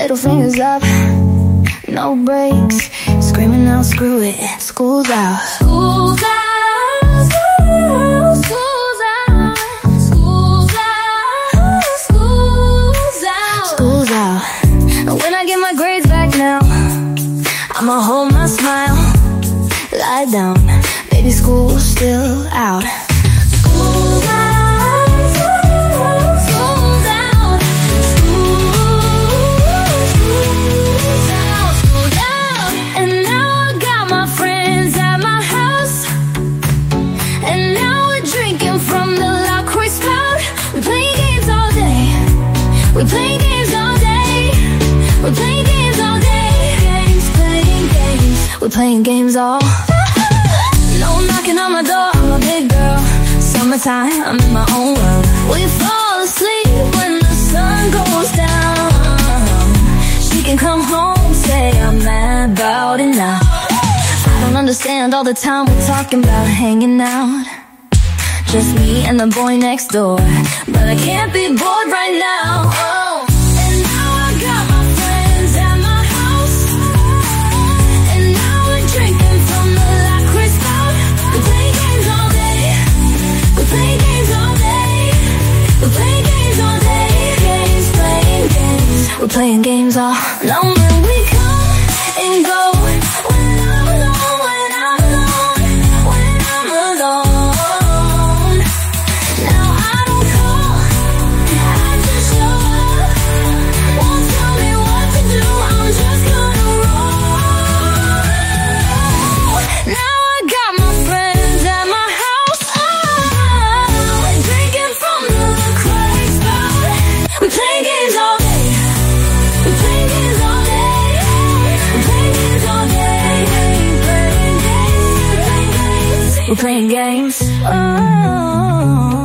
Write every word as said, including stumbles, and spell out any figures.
Middle fingers up, no breaks. Screaming out, screw it, school's out. School's out, school's out, school's out, school's out, school's out. When I get my grades back now, I'ma hold my smile, lie down, baby, school's still out. School's out. We play games all day. We play games all day. Games, playing games. We're playing games all. No knocking on my door, I'm a big girl. Summertime, I'm in my own world. We fall asleep when the sun goes down. She can come home, say I'm mad about it now. I don't understand all the time we're talking about hanging out. Just me and the boy next door, but I can't be bored right now. Oh. And now I got my friends at my house, and now we're drinking from the lacroix spout. We play games all day. We play games all day. We play games all day. Games, playing games. We're playing games all long, and we come and go. When I'm alone, when I'm alone, when I'm alone. We're playing games. Oh.